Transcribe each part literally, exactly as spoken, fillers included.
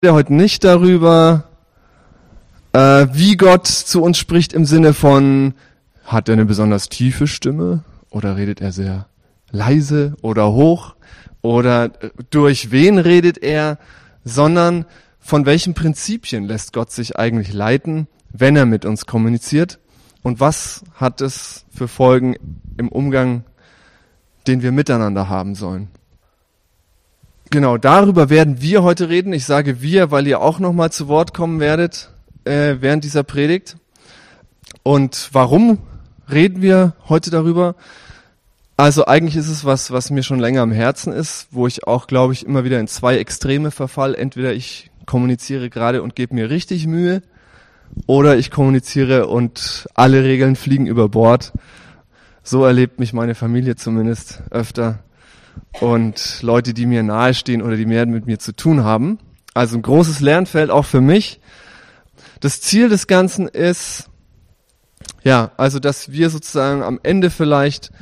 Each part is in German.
rede heute nicht darüber, äh, wie Gott zu uns spricht im Sinne von, hat er eine besonders tiefe Stimme oder redet er sehr leise oder hoch oder durch wen redet er, sondern von welchen Prinzipien lässt Gott sich eigentlich leiten, wenn er mit uns kommuniziert und was hat es für Folgen im Umgang, den wir miteinander haben sollen. Genau, darüber werden wir heute reden. Ich sage wir, weil ihr auch nochmal zu Wort kommen werdet äh, während dieser Predigt. Und warum reden wir heute darüber? Also eigentlich ist es was, was mir schon länger am Herzen ist, wo ich auch, glaube ich, immer wieder in zwei Extreme verfall. Entweder ich kommuniziere gerade und gebe mir richtig Mühe oder ich kommuniziere und alle Regeln fliegen über Bord. So erlebt mich meine Familie zumindest öfter. Und Leute, die mir nahestehen oder die mehr mit mir zu tun haben. Also ein großes Lernfeld auch für mich. Das Ziel des Ganzen ist, ja, also dass wir sozusagen am Ende vielleicht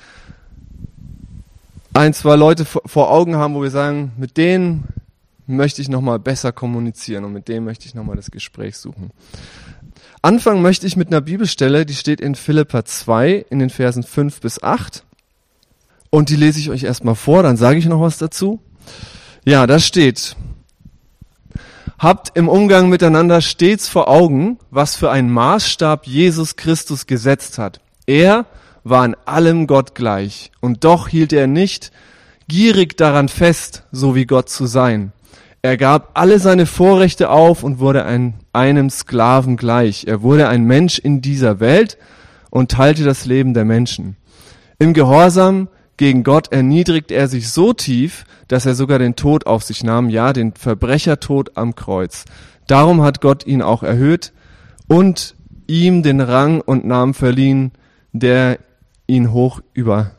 ein, zwei Leute vor Augen haben, wo wir sagen, mit denen möchte ich nochmal besser kommunizieren und mit denen möchte ich nochmal das Gespräch suchen. Anfangen möchte ich mit einer Bibelstelle, die steht in Philipper zwei in den Versen fünf bis acht. Und die lese ich euch erstmal vor, dann sage ich noch was dazu. Ja, da steht: Habt im Umgang miteinander stets vor Augen, was für einen Maßstab Jesus Christus gesetzt hat. Er war in allem Gott gleich, und doch hielt er nicht gierig daran fest, so wie Gott zu sein. Er gab alle seine Vorrechte auf und wurde ein, einem Sklaven gleich. Er wurde ein Mensch in dieser Welt und teilte das Leben der Menschen. Im Gehorsam gegen Gott erniedrigt er sich so tief, dass er sogar den Tod auf sich nahm, ja, den Verbrechertod am Kreuz. Darum hat Gott ihn auch erhöht und ihm den Rang und Namen verliehen, der ihn hoch über,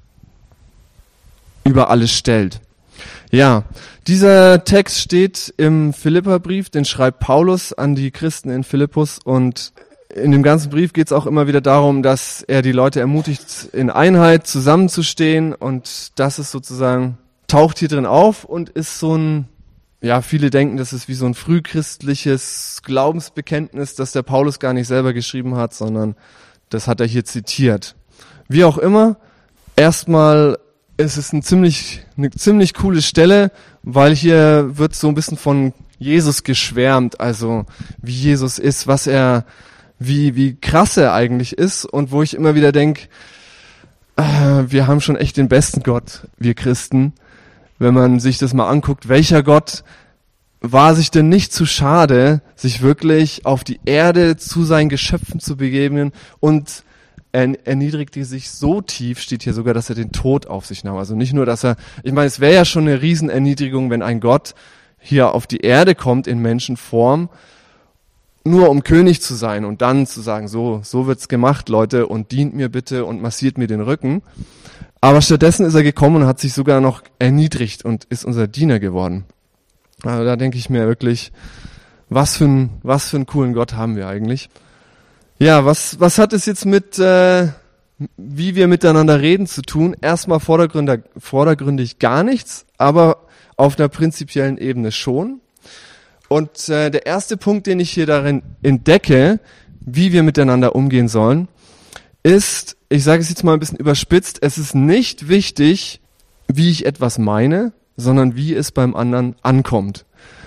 über alles stellt. Ja, dieser Text steht im Philipperbrief, den schreibt Paulus an die Christen in Philippus, und in dem ganzen Brief geht es auch immer wieder darum, dass er die Leute ermutigt, in Einheit zusammenzustehen, und das ist sozusagen, taucht hier drin auf und ist so ein, ja, viele denken, das ist wie so ein frühchristliches Glaubensbekenntnis, das der Paulus gar nicht selber geschrieben hat, sondern das hat er hier zitiert. Wie auch immer, erstmal ist es ein ziemlich, eine ziemlich coole Stelle, weil hier wird so ein bisschen von Jesus geschwärmt, also wie Jesus ist, was er wie wie krass er eigentlich ist, und wo ich immer wieder denke, äh, wir haben schon echt den besten Gott, wir Christen. Wenn man sich das mal anguckt, welcher Gott war sich denn nicht zu schade, sich wirklich auf die Erde zu seinen Geschöpfen zu begegnen, und er erniedrigte sich so tief, steht hier sogar, dass er den Tod auf sich nahm. Also nicht nur, dass er, ich meine, es wäre ja schon eine Riesenerniedrigung, wenn ein Gott hier auf die Erde kommt in Menschenform, nur um König zu sein und dann zu sagen, so, so wird's gemacht, Leute, und dient mir bitte und massiert mir den Rücken. Aber stattdessen ist er gekommen und hat sich sogar noch erniedrigt und ist unser Diener geworden. Also da denke ich mir wirklich, was für ein, was für einen coolen Gott haben wir eigentlich. Ja, was, was hat es jetzt mit, äh, wie wir miteinander reden zu tun? Erstmal vordergründig, vordergründig gar nichts, aber auf einer prinzipiellen Ebene schon. Und äh, der erste Punkt, den ich hier darin entdecke, wie wir miteinander umgehen sollen, ist, ich sage es jetzt mal ein bisschen überspitzt, es ist nicht wichtig, wie ich etwas meine, sondern wie es beim anderen ankommt.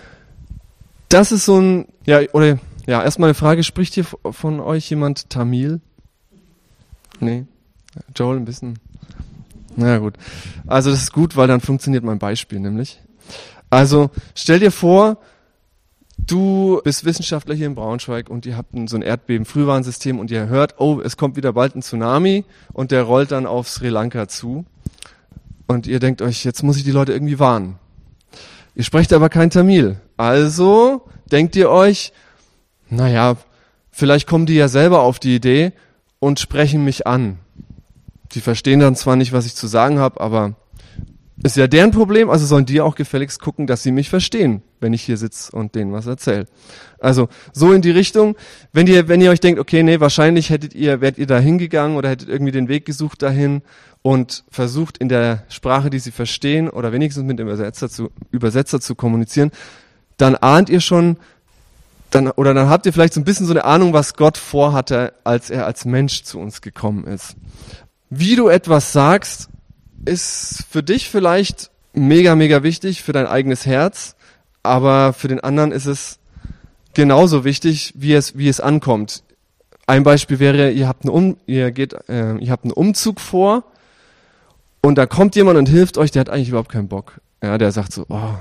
Das ist so ein, ja, oder, ja, erstmal eine Frage, spricht hier von euch jemand Tamil? Nee? Joel ein bisschen? Na gut. Also das ist gut, weil dann funktioniert mein Beispiel nämlich. Also stell dir vor, du bist Wissenschaftler hier in Braunschweig und ihr habt so ein Erdbeben-Frühwarnsystem und ihr hört, oh, es kommt wieder bald ein Tsunami und der rollt dann auf Sri Lanka zu. Und ihr denkt euch, jetzt muss ich die Leute irgendwie warnen. Ihr sprecht aber kein Tamil. Also denkt ihr euch, naja, vielleicht kommen die ja selber auf die Idee und sprechen mich an. Die verstehen dann zwar nicht, was ich zu sagen habe, aber ist ja deren Problem, also sollen die auch gefälligst gucken, dass sie mich verstehen, wenn ich hier sitze und denen was erzähle. Also so in die Richtung, wenn ihr wenn ihr euch denkt, okay, nee, wahrscheinlich hättet ihr wärt ihr da hingegangen oder hättet irgendwie den Weg gesucht dahin und versucht in der Sprache, die sie verstehen, oder wenigstens mit dem Übersetzer zu Übersetzer zu kommunizieren, dann ahnt ihr schon, dann, oder dann habt ihr vielleicht so ein bisschen so eine Ahnung, was Gott vorhatte, als er als Mensch zu uns gekommen ist. Wie du etwas sagst, ist für dich vielleicht mega, mega wichtig, für dein eigenes Herz, aber für den anderen ist es genauso wichtig, wie es, wie es ankommt. Ein Beispiel wäre, ihr habt einen, um, ihr geht, äh, ihr habt einen Umzug vor und da kommt jemand und hilft euch, der hat eigentlich überhaupt keinen Bock. Ja, der sagt so, oh,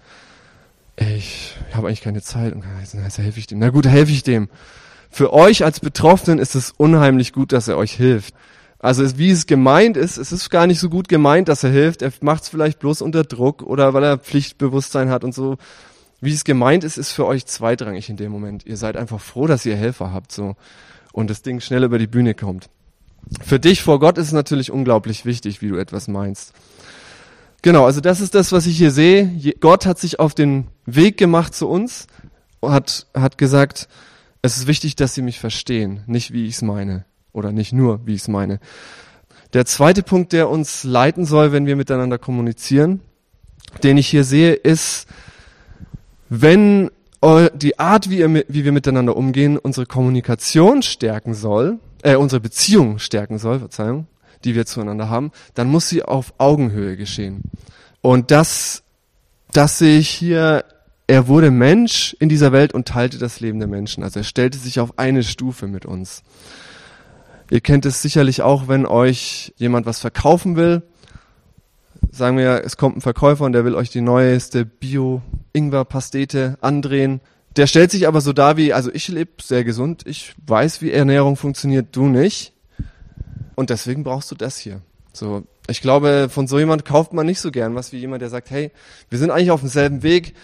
ich habe eigentlich keine Zeit. Und dann helfe ich dem. Na gut, helfe ich dem. Für euch als Betroffenen ist es unheimlich gut, dass er euch hilft. Also es, wie es gemeint ist, es ist gar nicht so gut gemeint, dass er hilft. Er macht es vielleicht bloß unter Druck oder weil er Pflichtbewusstsein hat und so. Wie es gemeint ist, ist für euch zweitrangig in dem Moment. Ihr seid einfach froh, dass ihr Helfer habt so und das Ding schnell über die Bühne kommt. Für dich vor Gott ist es natürlich unglaublich wichtig, wie du etwas meinst. Genau, also das ist das, was ich hier sehe. Gott hat sich auf den Weg gemacht zu uns, hat, hat gesagt, es ist wichtig, dass sie mich verstehen, nicht wie ich es meine oder nicht nur, wie ich es meine. Der zweite Punkt, der uns leiten soll, wenn wir miteinander kommunizieren, den ich hier sehe, ist, wenn die Art, wie, ihr, wie wir miteinander umgehen, unsere Kommunikation stärken soll, äh, unsere Beziehung stärken soll, Verzeihung, die wir zueinander haben, dann muss sie auf Augenhöhe geschehen. Und das, das sehe ich hier, er wurde Mensch in dieser Welt und teilte das Leben der Menschen. Also er stellte sich auf eine Stufe mit uns. Ihr kennt es sicherlich auch, wenn euch jemand was verkaufen will. Sagen wir, es kommt ein Verkäufer und der will euch die neueste Bio-Ingwer-Pastete andrehen. Der stellt sich aber so dar wie, also ich lebe sehr gesund, ich weiß, wie Ernährung funktioniert, du nicht. Und deswegen brauchst du das hier. So, ich glaube, von so jemand kauft man nicht so gern was wie jemand, der sagt, hey, wir sind eigentlich auf demselben Weg.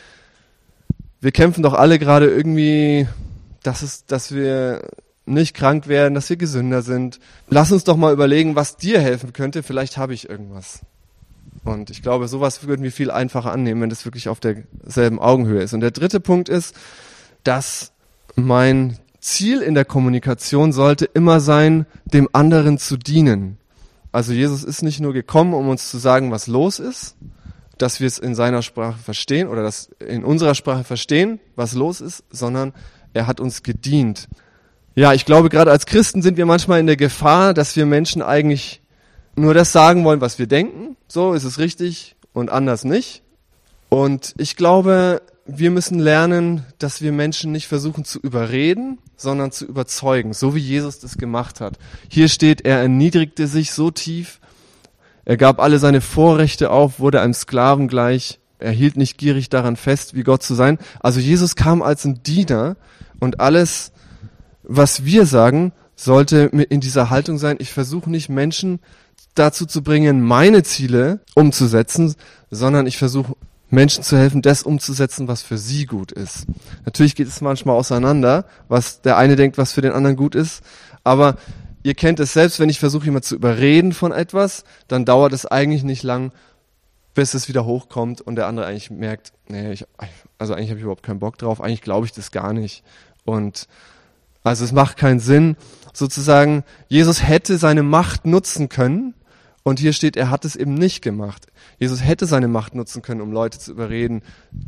Wir kämpfen doch alle gerade irgendwie, dass es, dass wir nicht krank werden, dass wir gesünder sind. Lass uns doch mal überlegen, was dir helfen könnte. Vielleicht habe ich irgendwas. Und ich glaube, sowas würden wir viel einfacher annehmen, wenn das wirklich auf derselben Augenhöhe ist. Und der dritte Punkt ist, dass mein Ziel in der Kommunikation sollte immer sein, dem anderen zu dienen. Also Jesus ist nicht nur gekommen, um uns zu sagen, was los ist, dass wir es in seiner Sprache verstehen oder dass in unserer Sprache verstehen, was los ist, sondern er hat uns gedient. Ja, ich glaube, gerade als Christen sind wir manchmal in der Gefahr, dass wir Menschen eigentlich nur das sagen wollen, was wir denken. So ist es richtig und anders nicht. Und ich glaube, wir müssen lernen, dass wir Menschen nicht versuchen zu überreden, sondern zu überzeugen, so wie Jesus das gemacht hat. Hier steht, er erniedrigte sich so tief, er gab alle seine Vorrechte auf, wurde einem Sklaven gleich, er hielt nicht gierig daran fest, wie Gott zu sein. Also Jesus kam als ein Diener und alles, was wir sagen, sollte in dieser Haltung sein, ich versuche nicht Menschen dazu zu bringen, meine Ziele umzusetzen, sondern ich versuche Menschen zu helfen, das umzusetzen, was für sie gut ist. Natürlich geht es manchmal auseinander, was der eine denkt, was für den anderen gut ist, aber ihr kennt es selbst, wenn ich versuche, jemand zu überreden von etwas, dann dauert es eigentlich nicht lang, bis es wieder hochkommt und der andere eigentlich merkt, nee, ich, also eigentlich habe ich überhaupt keinen Bock drauf, eigentlich glaube ich das gar nicht. Und also es macht keinen Sinn, sozusagen, Jesus hätte seine Macht nutzen können, und hier steht, er hat es eben nicht gemacht. Jesus hätte seine Macht nutzen können, um Leute zu überreden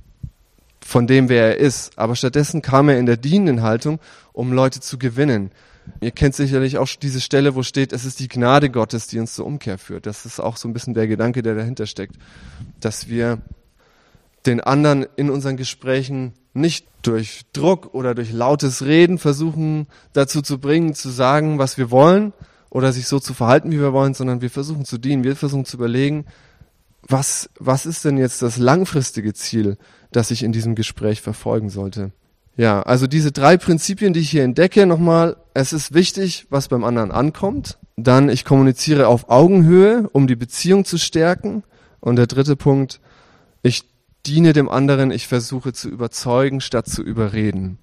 von dem, wer er ist. Aber stattdessen kam er in der dienenden Haltung, um Leute zu gewinnen. Ihr kennt sicherlich auch diese Stelle, wo steht, es ist die Gnade Gottes, die uns zur Umkehr führt. Das ist auch so ein bisschen der Gedanke, der dahinter steckt. Dass wir den anderen in unseren Gesprächen nicht durch Druck oder durch lautes Reden versuchen, dazu zu bringen, zu sagen, was wir wollen, oder sich so zu verhalten, wie wir wollen, sondern wir versuchen zu dienen, wir versuchen zu überlegen, was, was ist denn jetzt das langfristige Ziel, das ich in diesem Gespräch verfolgen sollte. Ja, also diese drei Prinzipien, die ich hier entdecke, nochmal, es ist wichtig, was beim anderen ankommt. Dann, ich kommuniziere auf Augenhöhe, um die Beziehung zu stärken. Und der dritte Punkt, ich diene dem anderen, ich versuche zu überzeugen, statt zu überreden.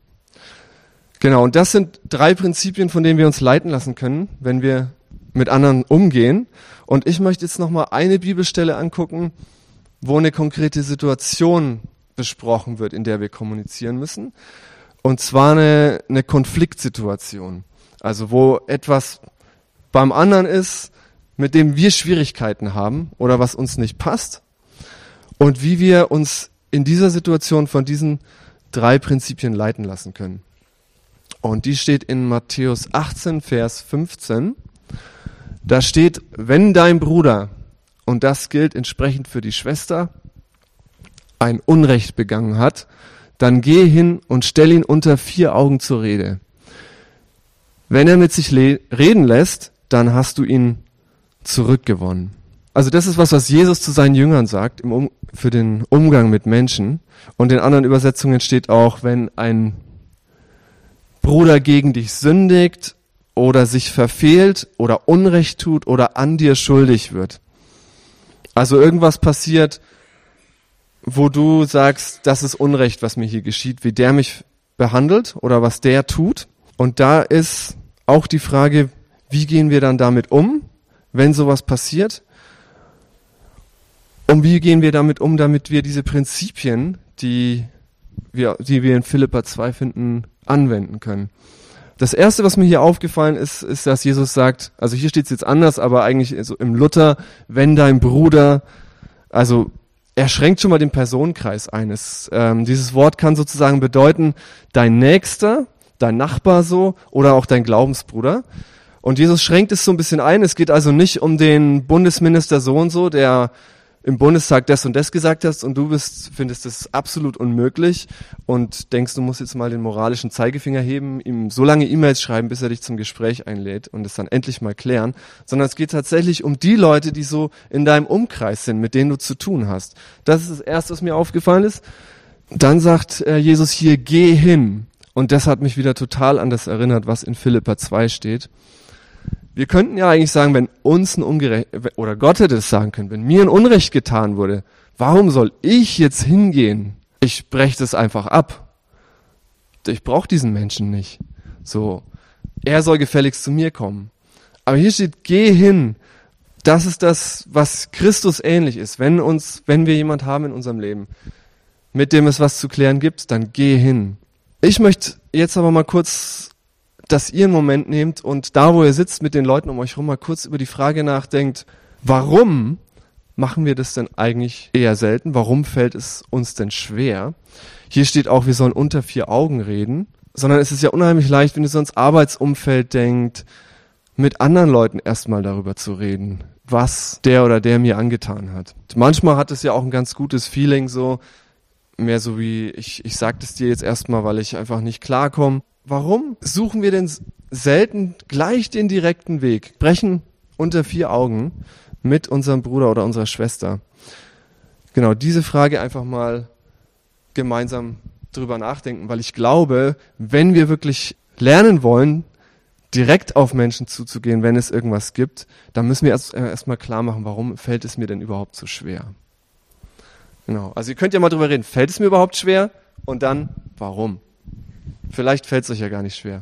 Genau, und das sind drei Prinzipien, von denen wir uns leiten lassen können, wenn wir mit anderen umgehen. Und ich möchte jetzt nochmal eine Bibelstelle angucken, wo eine konkrete Situation besprochen wird, in der wir kommunizieren müssen. Und zwar eine, eine Konfliktsituation. Also wo etwas beim anderen ist, mit dem wir Schwierigkeiten haben oder was uns nicht passt. Und wie wir uns in dieser Situation von diesen drei Prinzipien leiten lassen können. Und die steht in Matthäus achtzehn, Vers fünfzehn. Da steht, wenn dein Bruder, und das gilt entsprechend für die Schwester, ein Unrecht begangen hat, dann geh hin und stell ihn unter vier Augen zur Rede. Wenn er mit sich le- reden lässt, dann hast du ihn zurückgewonnen. Also das ist was, was Jesus zu seinen Jüngern sagt im um- für den Umgang mit Menschen. Und in anderen Übersetzungen steht auch, wenn ein Bruder gegen dich sündigt oder sich verfehlt oder Unrecht tut oder an dir schuldig wird. Also irgendwas passiert, wo du sagst, das ist Unrecht, was mir hier geschieht, wie der mich behandelt oder was der tut. Und da ist auch die Frage, wie gehen wir dann damit um, wenn sowas passiert? Und wie gehen wir damit um, damit wir diese Prinzipien, die wir, die wir in Philipper zwei finden, anwenden können? Das Erste, was mir hier aufgefallen ist, ist, dass Jesus sagt, also hier steht es jetzt anders, aber eigentlich so im Luther, wenn dein Bruder, also er schränkt schon mal den Personenkreis ein. Es, ähm, dieses Wort kann sozusagen bedeuten, dein Nächster, dein Nachbar so oder auch dein Glaubensbruder. Und Jesus schränkt es so ein bisschen ein. Es geht also nicht um den Bundesminister so und so, der im Bundestag das und das gesagt hast und du bist, findest es absolut unmöglich und denkst, du musst jetzt mal den moralischen Zeigefinger heben, ihm so lange E-Mails schreiben, bis er dich zum Gespräch einlädt und es dann endlich mal klären, sondern es geht tatsächlich um die Leute, die so in deinem Umkreis sind, mit denen du zu tun hast. Das ist das Erste, was mir aufgefallen ist. Dann sagt äh, Jesus hier, geh hin. Und das hat mich wieder total an das erinnert, was in Philipper zwei steht. Wir könnten ja eigentlich sagen, wenn uns ein Ungerecht, oder Gott hätte es sagen können, wenn mir ein Unrecht getan wurde, warum soll ich jetzt hingehen? Ich breche das einfach ab. Ich brauche diesen Menschen nicht. So, er soll gefälligst zu mir kommen. Aber hier steht, geh hin. Das ist das, was Christus ähnlich ist. Wenn uns, wenn wir jemand haben in unserem Leben, mit dem es was zu klären gibt, dann geh hin. Ich möchte jetzt aber mal kurz, dass ihr einen Moment nehmt und da, wo ihr sitzt, mit den Leuten um euch herum mal kurz über die Frage nachdenkt, warum machen wir das denn eigentlich eher selten? Warum fällt es uns denn schwer? Hier steht auch, wir sollen unter vier Augen reden, sondern es ist ja unheimlich leicht, wenn ihr so ans Arbeitsumfeld denkt, mit anderen Leuten erstmal darüber zu reden, was der oder der mir angetan hat. Manchmal hat es ja auch ein ganz gutes Feeling so, mehr so wie, ich, ich sag das dir jetzt erstmal, weil ich einfach nicht klarkomme. Warum suchen wir denn selten gleich den direkten Weg, sprechen unter vier Augen mit unserem Bruder oder unserer Schwester? Genau, diese Frage einfach mal gemeinsam drüber nachdenken, weil ich glaube, wenn wir wirklich lernen wollen, direkt auf Menschen zuzugehen, wenn es irgendwas gibt, dann müssen wir erst, äh, erst mal klar machen, warum fällt es mir denn überhaupt so schwer? Genau, also ihr könnt ja mal drüber reden, fällt es mir überhaupt schwer? Und dann, warum? Vielleicht fällt es euch ja gar nicht schwer.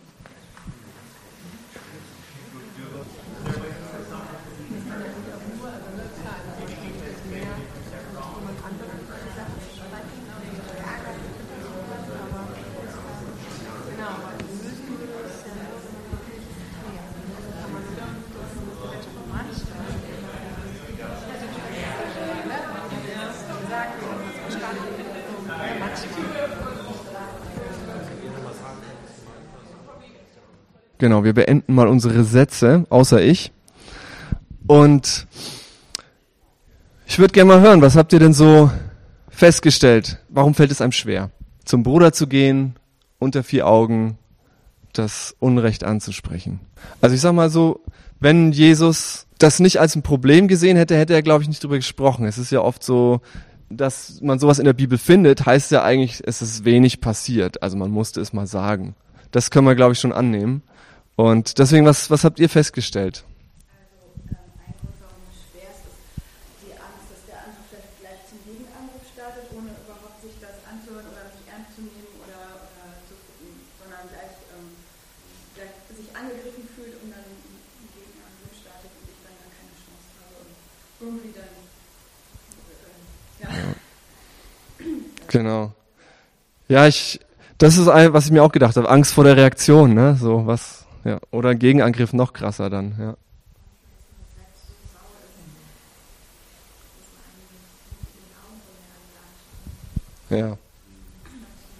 Genau, wir beenden mal unsere Sätze, außer ich. Und ich würde gerne mal hören, was habt ihr denn so festgestellt? Warum fällt es einem schwer, zum Bruder zu gehen, unter vier Augen das Unrecht anzusprechen? Also ich sag mal so, wenn Jesus das nicht als ein Problem gesehen hätte, hätte er, glaube ich, nicht drüber gesprochen. Es ist ja oft so, dass man sowas in der Bibel findet, heißt ja eigentlich, es ist wenig passiert. Also man musste es mal sagen. Das können wir, glaube ich, schon annehmen. Und deswegen, was, was habt ihr festgestellt? Also ähm, ein Grund, warum es schwer ist, ist die Angst, dass der andere vielleicht gleich zum Gegenangriff startet, ohne überhaupt sich das anzuhören oder nicht ernst zu nehmen oder, oder zu gucken, sondern gleich, ähm, gleich sich angegriffen fühlt und dann einen Gegenangriff startet und ich dann, dann keine Chance habe und irgendwie dann, äh, ja. Genau. Ja, ich, das ist ein, was ich mir auch gedacht habe, Angst vor der Reaktion, ne, so was. Ja, oder ein Gegenangriff noch krasser dann, ja. Ja.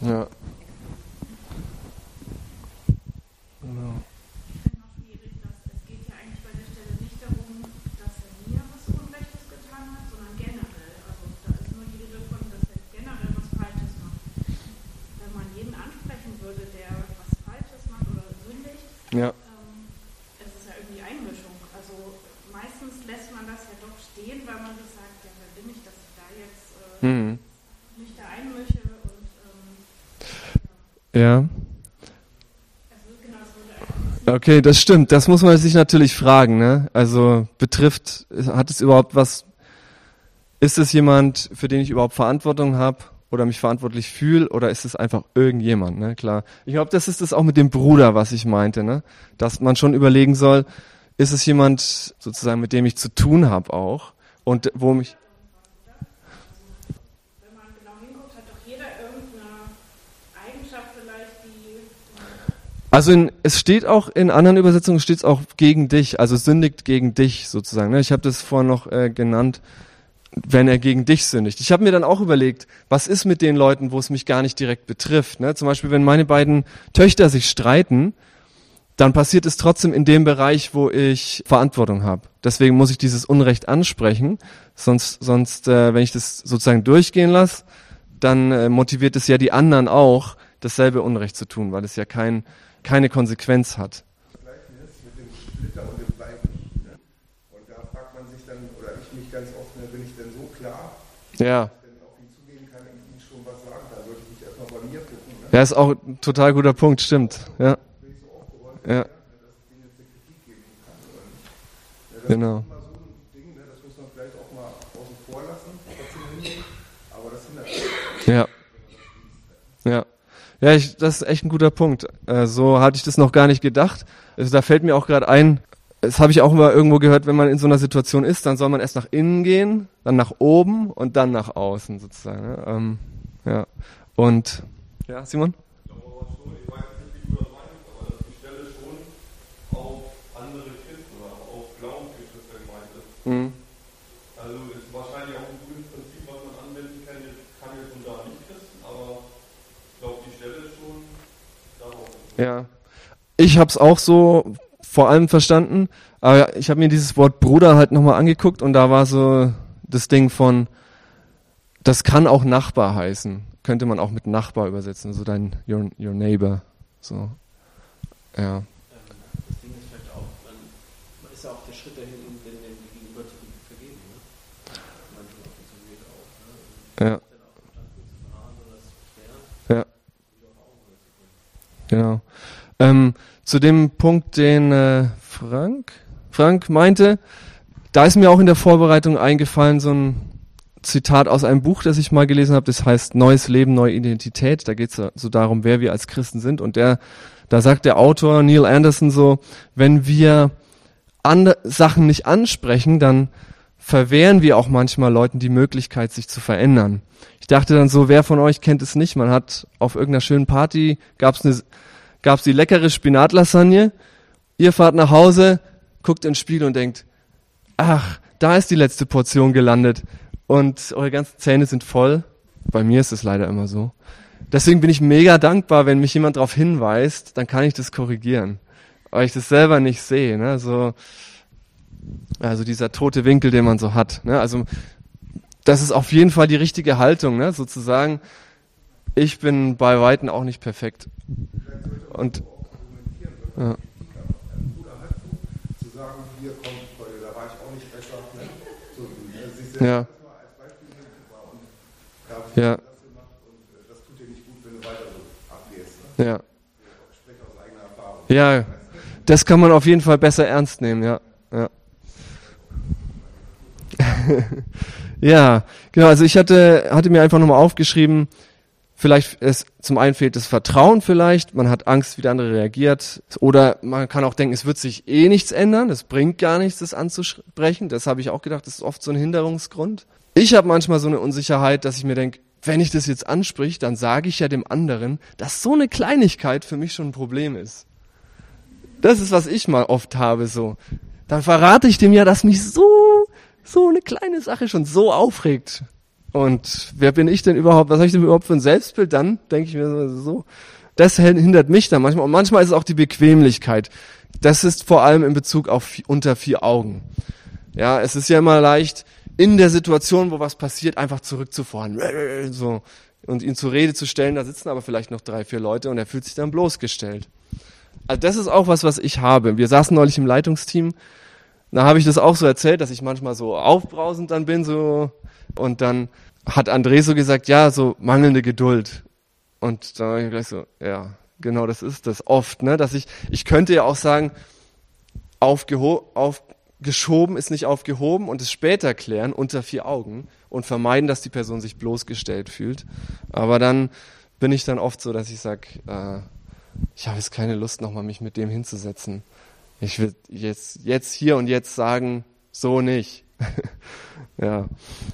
Ja. Genau. Ich finde noch schwierig, dass es geht ja eigentlich bei der Stelle nicht darum, dass er mir was Unrechtes getan hat, sondern generell. Also da ist nur die Rede davon, dass er generell was Falsches macht. Wenn man jeden ansprechen würde, der was Falsches macht oder sündigt, Ja. ähm, es ist ja irgendwie Einmischung. Also meistens lässt man das ja doch stehen, weil man das sagt, ja, wer bin ich, dass ich da jetzt äh, Mhm. mich da einmische und ähm, Ja. also genau, es würde einfach Okay, das stimmt. Das muss man sich natürlich fragen, ne? Also betrifft, hat es überhaupt was, ist es jemand, für den ich überhaupt Verantwortung habe oder mich verantwortlich fühle, oder ist es einfach irgendjemand, ne? Klar. Ich glaube, das ist das auch mit dem Bruder, was ich meinte, ne? Dass man schon überlegen soll, ist es jemand sozusagen, mit dem ich zu tun habe auch und wo mich, wenn man genau hinguckt, hat doch jeder irgendeine Eigenschaft vielleicht, die also in, es steht auch, in anderen Übersetzungen steht es auch gegen dich, also sündigt gegen dich sozusagen, ne? Ich habe das vorhin noch äh, genannt, wenn er gegen dich sündigt. Ich habe mir dann auch überlegt, was ist mit den Leuten, wo es mich gar nicht direkt betrifft, ne? Zum Beispiel, wenn meine beiden Töchter sich streiten, dann passiert es trotzdem in dem Bereich, wo ich Verantwortung habe. Deswegen muss ich dieses Unrecht ansprechen, sonst, sonst äh, wenn ich das sozusagen durchgehen lasse, dann äh, motiviert es ja die anderen auch, dasselbe Unrecht zu tun, weil es ja kein, keine Konsequenz hat. Gleichnis mit dem Splitter und dem Bleistift. Ne? Und da fragt man sich dann, oder ich mich ganz oft, ne, bin ich denn so klar, Ja, dass ich dann auf ihn zugehen kann und ihm schon was sagen kann? Sollte ich nicht erstmal bei mir gucken, ne? ja, ist auch ein total guter Punkt, stimmt. Ja, Bin ich so aufgeräumt, Ja. ne, dass ich denen jetzt eine Kritik geben kann oder nicht? Ja, das Genau. ist immer so ein Ding, ne, das muss man vielleicht auch mal außen vor lassen, trotzdem hinnehmen, aber das hindert mich. ja, ja. Ja, ich, das ist echt ein guter Punkt. Äh, so hatte ich das noch gar nicht gedacht. Also da fällt mir auch gerade ein, das habe ich auch immer irgendwo gehört, wenn man in so einer Situation ist, dann soll man erst nach innen gehen, dann nach oben und dann nach außen sozusagen. Ne? Ähm, ja. Und ja, Simon? Ich glaube aber schon, ich weiß nicht, wie du das meinst, aber dass die Stelle schon auf andere Christen oder auf Glaubensgeschwister gemeint ist. Mhm. Also ist wahrscheinlich auch ein gutes Prinzip, was man anwenden kann, kann jetzt und da nicht Christen, aber ich glaube, die Stelle ist schon darauf. Ja. Ich habe es auch so vor allem verstanden, aber ich habe mir dieses Wort Bruder halt nochmal angeguckt und da war so das Ding von, das kann auch Nachbar heißen. Könnte man auch mit Nachbar übersetzen, so dein, your, your neighbor, so, ja. Ähm, das Ding ist vielleicht auch, man, man ist ja auch der Schritt dahin, um den, den Gegenüber zu vergeben. Ne? Manchmal auch funktioniert auch. Ne? Und Ja. dann auch Verstand für zu verharren oder das zu klären, Ja, wieder auf Augenhöhe zu kommen. genau. Ähm, zu dem Punkt, den äh, Frank, Frank meinte, da ist mir auch in der Vorbereitung eingefallen, so ein Zitat aus einem Buch, das ich mal gelesen habe, das heißt Neues Leben, neue Identität. Da geht es so darum, wer wir als Christen sind. Und der, da sagt der Autor Neil Anderson so, wenn wir andere Sachen nicht ansprechen, dann verwehren wir auch manchmal Leuten die Möglichkeit, sich zu verändern. Ich dachte dann so, wer von euch kennt es nicht? Man hat auf irgendeiner schönen Party, gab's eine, gab's die leckere Spinatlasagne, ihr fahrt nach Hause, guckt ins Spiegel und denkt, ach, da ist die letzte Portion gelandet und eure ganzen Zähne sind voll. Bei mir ist es leider immer so. Deswegen bin ich mega dankbar, wenn mich jemand darauf hinweist, dann kann ich das korrigieren, weil ich das selber nicht sehe. Ne? So, also dieser tote Winkel, den man so hat. Ne? Also das ist auf jeden Fall die richtige Haltung, ne? Sozusagen, ich bin bei Weitem auch nicht perfekt. Und ja. Bruder hat zu sagen, hier kommt, Leute, da war ich auch nicht besser. Ne? So, äh, sich selbst Ja. erstmal als Beispiel nehmen war und da habe ich Ja. das gemacht und äh, das tut dir nicht gut, wenn du weiter so abgehst. Ne? Ja. Ich spreche aus eigener Erfahrung. Ja, das kann man auf jeden Fall besser ernst nehmen, ja. Ja, ja, genau, also ich hatte, hatte mir einfach nochmal aufgeschrieben, vielleicht ist, zum einen fehlt das Vertrauen vielleicht, man hat Angst, wie der andere reagiert, oder man kann auch denken, es wird sich eh nichts ändern, es bringt gar nichts, das anzusprechen, das habe ich auch gedacht, das ist oft so ein Hinderungsgrund. Ich habe manchmal so eine Unsicherheit, dass ich mir denke, wenn ich das jetzt ansprich, dann sage ich ja dem anderen, dass so eine Kleinigkeit für mich schon ein Problem ist. Das ist, was ich mal oft habe, so. Dann verrate ich dem ja, dass mich so, so eine kleine Sache schon so aufregt. Und wer bin ich denn überhaupt, was habe ich denn überhaupt für ein Selbstbild dann? Denke ich mir so. Das hindert mich dann manchmal. Und manchmal ist es auch die Bequemlichkeit. Das ist vor allem in Bezug auf unter vier Augen. Ja, es ist ja immer leicht, in der Situation, wo was passiert, einfach zurückzufahren. So. Und ihn zur Rede zu stellen, da sitzen aber vielleicht noch drei, vier Leute und er fühlt sich dann bloßgestellt. Also das ist auch was, was ich habe. Wir saßen neulich im Leitungsteam, da habe ich das auch so erzählt, dass ich manchmal so aufbrausend dann bin, so, und dann hat André so gesagt, ja, so mangelnde Geduld. Und da war ich gleich so, ja, genau, das ist das oft, ne, dass ich, ich könnte ja auch sagen, aufgeho- aufgeschoben ist nicht aufgehoben und es später klären unter vier Augen und vermeiden, dass die Person sich bloßgestellt fühlt. Aber dann bin ich dann oft so, dass ich sage, äh, ich habe jetzt keine Lust, nochmal mich mit dem hinzusetzen. Ich will jetzt, jetzt hier und jetzt sagen, so nicht. Ja.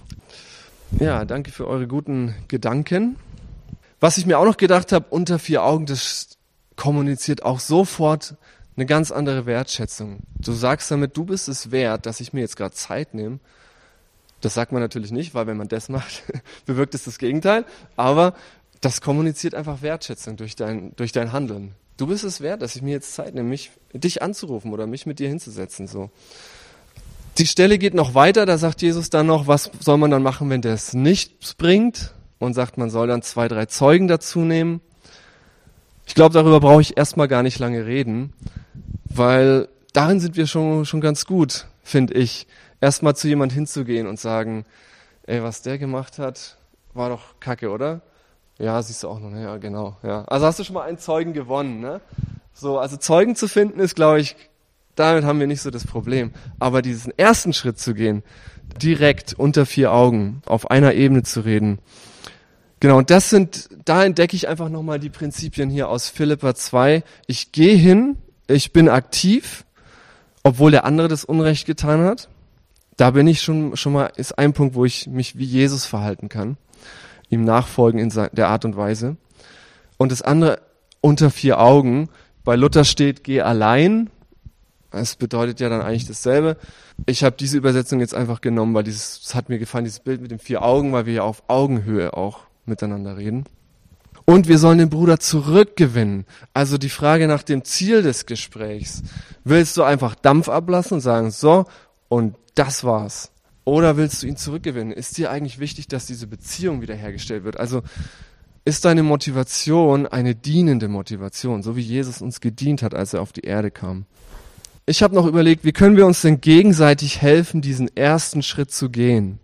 Ja, danke für eure guten Gedanken. Was ich mir auch noch gedacht habe, unter vier Augen, das kommuniziert auch sofort eine ganz andere Wertschätzung. Du sagst damit, du bist es wert, dass ich mir jetzt gerade Zeit nehme. Das sagt man natürlich nicht, weil wenn man das macht, bewirkt es das Gegenteil. Aber das kommuniziert einfach Wertschätzung durch dein, durch dein Handeln. Du bist es wert, dass ich mir jetzt Zeit nehme, mich, dich anzurufen oder mich mit dir hinzusetzen. So. Die Stelle geht noch weiter, da sagt Jesus dann noch, was soll man dann machen, wenn der es nicht bringt? Und sagt, man soll dann zwei, drei Zeugen dazu nehmen. Ich glaube, darüber brauche ich erstmal gar nicht lange reden, weil darin sind wir schon, schon ganz gut, finde ich. Erstmal zu jemand hinzugehen und sagen, ey, was der gemacht hat, war doch Kacke, oder? Ja, siehst du auch noch, ne? Ja, genau, ja. Also hast du schon mal einen Zeugen gewonnen, ne? So, also Zeugen zu finden ist, glaube ich, damit haben wir nicht so das Problem. Aber diesen ersten Schritt zu gehen, direkt unter vier Augen, auf einer Ebene zu reden. Genau, und das sind, da entdecke ich einfach nochmal die Prinzipien hier aus Philipper zwei. Ich gehe hin, ich bin aktiv, obwohl der andere das Unrecht getan hat. Da bin ich schon, schon mal, ist ein Punkt, wo ich mich wie Jesus verhalten kann. Ihm nachfolgen in der Art und Weise. Und das andere unter vier Augen. Bei Luther steht, geh allein. Das bedeutet ja dann eigentlich dasselbe. Ich habe diese Übersetzung jetzt einfach genommen, weil dieses, das hat mir gefallen, dieses Bild mit den vier Augen, weil wir ja auf Augenhöhe auch miteinander reden. Und wir sollen den Bruder zurückgewinnen. Also die Frage nach dem Ziel des Gesprächs. Willst du einfach Dampf ablassen und sagen, so, und das war's? Oder willst du ihn zurückgewinnen? Ist dir eigentlich wichtig, dass diese Beziehung wiederhergestellt wird? Also ist deine Motivation eine dienende Motivation, so wie Jesus uns gedient hat, als er auf die Erde kam? Ich habe noch überlegt, wie können wir uns denn gegenseitig helfen, diesen ersten Schritt zu gehen?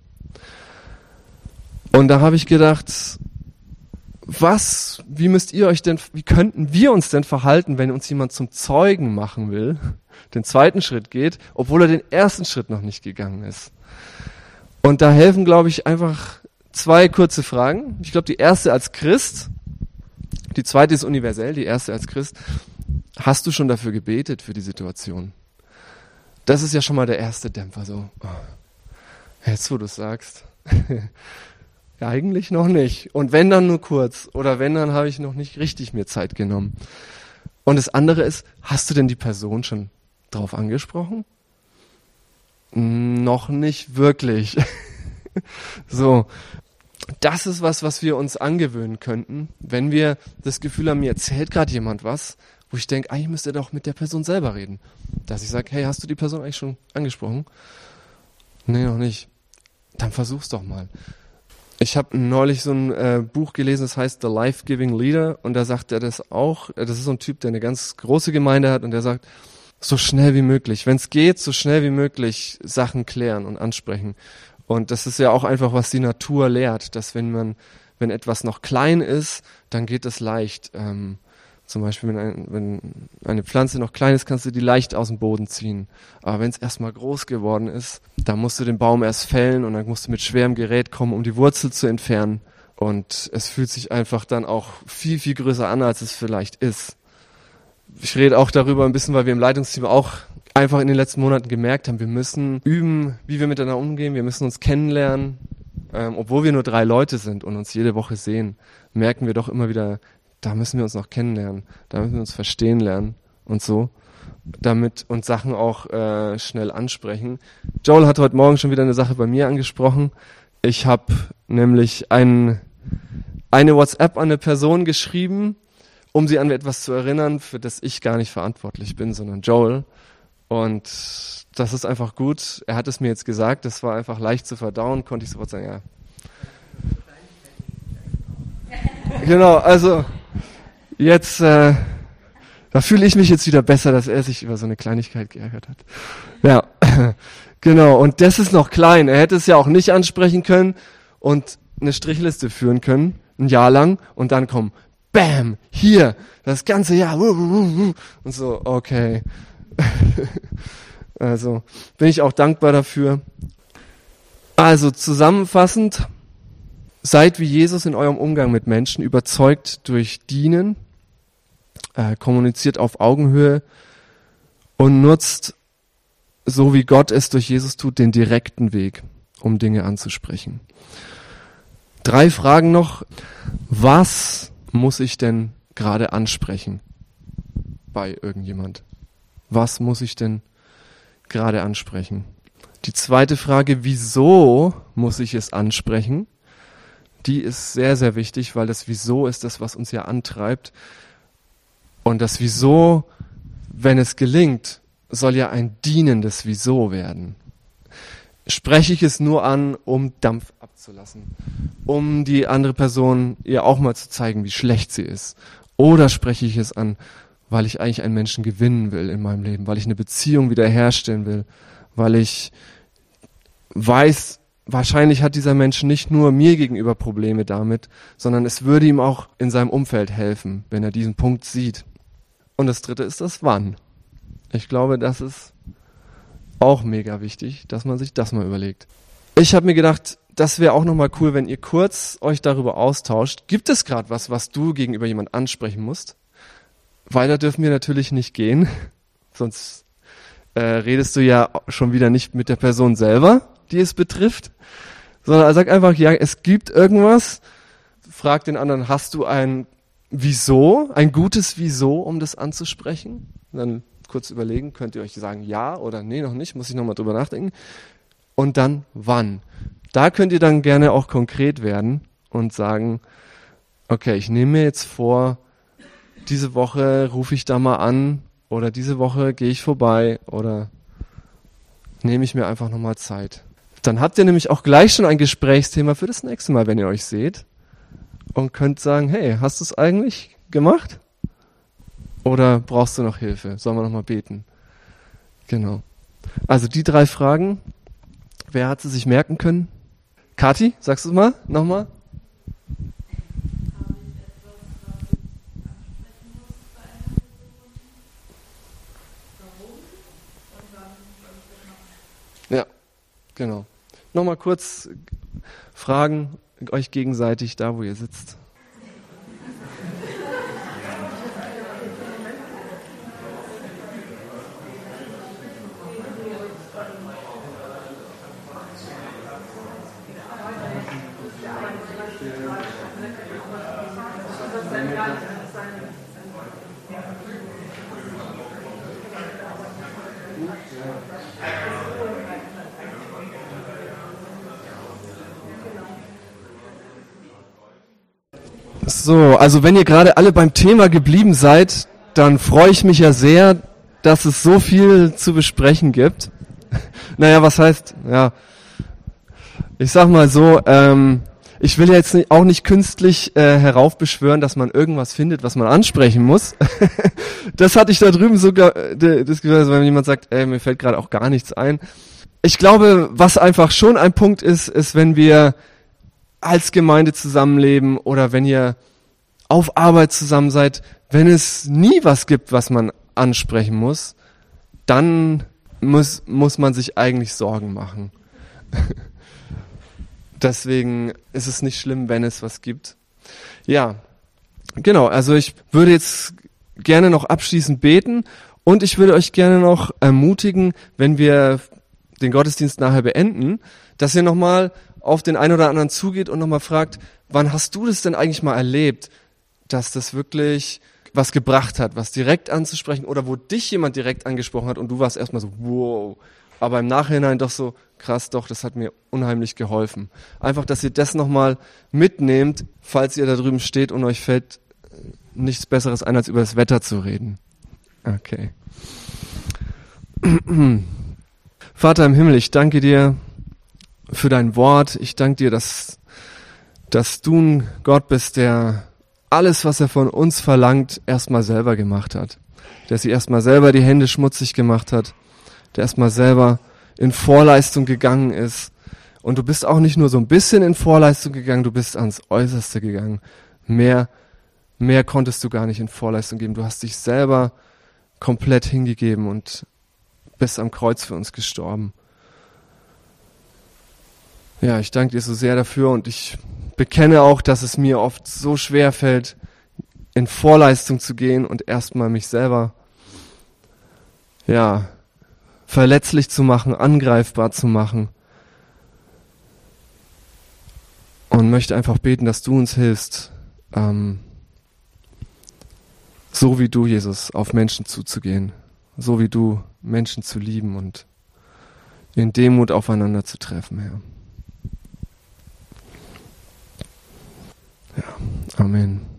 Und da habe ich gedacht, was, wie müsst ihr euch denn, wie könnten wir uns denn verhalten, wenn uns jemand zum Zeugen machen will, den zweiten Schritt geht, obwohl er den ersten Schritt noch nicht gegangen ist? Und da helfen, glaube ich, einfach zwei kurze Fragen. Ich glaube, die erste als Christ, die zweite ist universell, die erste als Christ. Hast du schon dafür gebetet, für die Situation? Das ist ja schon mal der erste Dämpfer, so. Oh, jetzt, wo du es sagst. Ja, eigentlich noch nicht. Und wenn, dann nur kurz. Oder wenn, dann habe ich noch nicht richtig mir Zeit genommen. Und das andere ist, hast du denn die Person schon drauf angesprochen? Noch nicht wirklich. So. Das ist was, was wir uns angewöhnen könnten, wenn wir das Gefühl haben, mir erzählt gerade jemand was, wo ich denke, eigentlich müsste er doch mit der Person selber reden. Dass ich sage, hey, hast du die Person eigentlich schon angesprochen? Nee, noch nicht. Dann versuch's doch mal. Ich habe neulich so ein äh, Buch gelesen, das heißt The Life-Giving Leader, und da sagt er das auch. Das ist so ein Typ, der eine ganz große Gemeinde hat, und der sagt, so schnell wie möglich, wenn es geht, so schnell wie möglich Sachen klären und ansprechen. Und das ist ja auch einfach, was die Natur lehrt, dass wenn man, wenn etwas noch klein ist, dann geht es leicht. Ähm, zum Beispiel, wenn, ein, wenn eine Pflanze noch klein ist, kannst du die leicht aus dem Boden ziehen. Aber wenn es erstmal groß geworden ist, dann musst du den Baum erst fällen und dann musst du mit schwerem Gerät kommen, um die Wurzel zu entfernen. Und es fühlt sich einfach dann auch viel, viel größer an, als es vielleicht ist. Ich rede auch darüber ein bisschen, weil wir im Leitungsteam auch einfach in den letzten Monaten gemerkt haben, wir müssen üben, wie wir miteinander umgehen, wir müssen uns kennenlernen. Ähm, obwohl wir nur drei Leute sind und uns jede Woche sehen, merken wir doch immer wieder, da müssen wir uns noch kennenlernen, da müssen wir uns verstehen lernen und so, damit und Sachen auch äh, schnell ansprechen. Joel hat heute Morgen schon wieder eine Sache bei mir angesprochen. Ich habe nämlich ein, eine WhatsApp an eine Person geschrieben, um sie an etwas zu erinnern, für das ich gar nicht verantwortlich bin, sondern Joel. Und das ist einfach gut. Er hat es mir jetzt gesagt, das war einfach leicht zu verdauen, konnte ich sofort sagen, ja. Genau, also jetzt, äh, da fühle ich mich jetzt wieder besser, dass er sich über so eine Kleinigkeit geärgert hat. Ja, genau, und das ist noch klein. Er hätte es ja auch nicht ansprechen können und eine Strichliste führen können, ein Jahr lang, und dann kommen, bam, hier, das ganze Jahr, und so, okay. Also, bin ich auch dankbar dafür. Also, zusammenfassend, seid wie Jesus in eurem Umgang mit Menschen, überzeugt durch Dienen, äh, kommuniziert auf Augenhöhe und nutzt, so wie Gott es durch Jesus tut, den direkten Weg, um Dinge anzusprechen. Drei Fragen noch. Was muss ich denn gerade ansprechen bei irgendjemand? Was muss ich denn gerade ansprechen? Die zweite Frage, wieso muss ich es ansprechen? Die ist sehr, sehr wichtig, weil das Wieso ist das, was uns ja antreibt. Und das Wieso, wenn es gelingt, soll ja ein dienendes Wieso werden. Spreche ich es nur an, um Dampf abzulassen, um die andere Person ihr auch mal zu zeigen, wie schlecht sie ist? Oder spreche ich es an, weil ich eigentlich einen Menschen gewinnen will in meinem Leben, weil ich eine Beziehung wiederherstellen will, weil ich weiß, wahrscheinlich hat dieser Mensch nicht nur mir gegenüber Probleme damit, sondern es würde ihm auch in seinem Umfeld helfen, wenn er diesen Punkt sieht. Und das dritte ist das Wann. Ich glaube, das ist auch mega wichtig, dass man sich das mal überlegt. Ich habe mir gedacht, das wäre auch nochmal cool, wenn ihr kurz euch darüber austauscht. Gibt es gerade was, was du gegenüber jemand ansprechen musst? Weiter dürfen wir natürlich nicht gehen, sonst äh, redest du ja schon wieder nicht mit der Person selber, die es betrifft, sondern sag einfach, ja, es gibt irgendwas. Frag den anderen, hast du ein Wieso, ein gutes Wieso, um das anzusprechen? Dann kurz überlegen, könnt ihr euch sagen, ja oder nee, noch nicht, muss ich nochmal drüber nachdenken. Und dann wann? Da könnt ihr dann gerne auch konkret werden und sagen, okay, ich nehme mir jetzt vor, diese Woche rufe ich da mal an oder diese Woche gehe ich vorbei oder nehme ich mir einfach nochmal Zeit. Dann habt ihr nämlich auch gleich schon ein Gesprächsthema für das nächste Mal, wenn ihr euch seht und könnt sagen, hey, hast du es eigentlich gemacht? Oder brauchst du noch Hilfe? Sollen wir nochmal beten? Genau. Also die drei Fragen, wer hat sie sich merken können? Kathi, sagst du es mal? Nochmal? Ja, genau. Nochmal kurz fragen euch gegenseitig da, wo ihr sitzt. So, also wenn ihr gerade alle beim Thema geblieben seid, dann freue ich mich ja sehr, dass es so viel zu besprechen gibt. Naja, was heißt, ja, ich sag mal so, ähm, ich will jetzt nicht, auch nicht künstlich äh, heraufbeschwören, dass man irgendwas findet, was man ansprechen muss. Das hatte ich da drüben sogar, äh, das Gefühl, also wenn jemand sagt, ey, mir fällt gerade auch gar nichts ein. Ich glaube, was einfach schon ein Punkt ist, ist, wenn wir als Gemeinde zusammenleben oder wenn ihr auf Arbeit zusammen seid, wenn es nie was gibt, was man ansprechen muss, dann muss, muss man sich eigentlich Sorgen machen. Deswegen ist es nicht schlimm, wenn es was gibt. Ja, genau, also ich würde jetzt gerne noch abschließend beten und ich würde euch gerne noch ermutigen, wenn wir den Gottesdienst nachher beenden, dass ihr nochmal auf den einen oder anderen zugeht und nochmal fragt, wann hast du das denn eigentlich mal erlebt, dass das wirklich was gebracht hat, was direkt anzusprechen oder wo dich jemand direkt angesprochen hat und du warst erstmal so, wow, aber im Nachhinein doch so, krass, doch, das hat mir unheimlich geholfen. Einfach, dass ihr das nochmal mitnehmt, falls ihr da drüben steht und euch fällt nichts Besseres ein, als über das Wetter zu reden. Okay. Vater im Himmel, ich danke dir für dein Wort. Ich danke dir, dass, dass du ein Gott bist, der alles, was er von uns verlangt, erstmal selber gemacht hat. Der sich erstmal selber die Hände schmutzig gemacht hat. Der erstmal selber in Vorleistung gegangen ist. Und du bist auch nicht nur so ein bisschen in Vorleistung gegangen, du bist ans Äußerste gegangen. Mehr, mehr konntest du gar nicht in Vorleistung geben. Du hast dich selber komplett hingegeben und bist am Kreuz für uns gestorben. Ja, ich danke dir so sehr dafür und ich bekenne auch, dass es mir oft so schwer fällt, in Vorleistung zu gehen und erstmal mich selber, ja, verletzlich zu machen, angreifbar zu machen. Und möchte einfach beten, dass du uns hilfst, ähm, so wie du, Jesus, auf Menschen zuzugehen. So wie du, Menschen zu lieben und in Demut aufeinander zu treffen, Herr. Ja, Amen.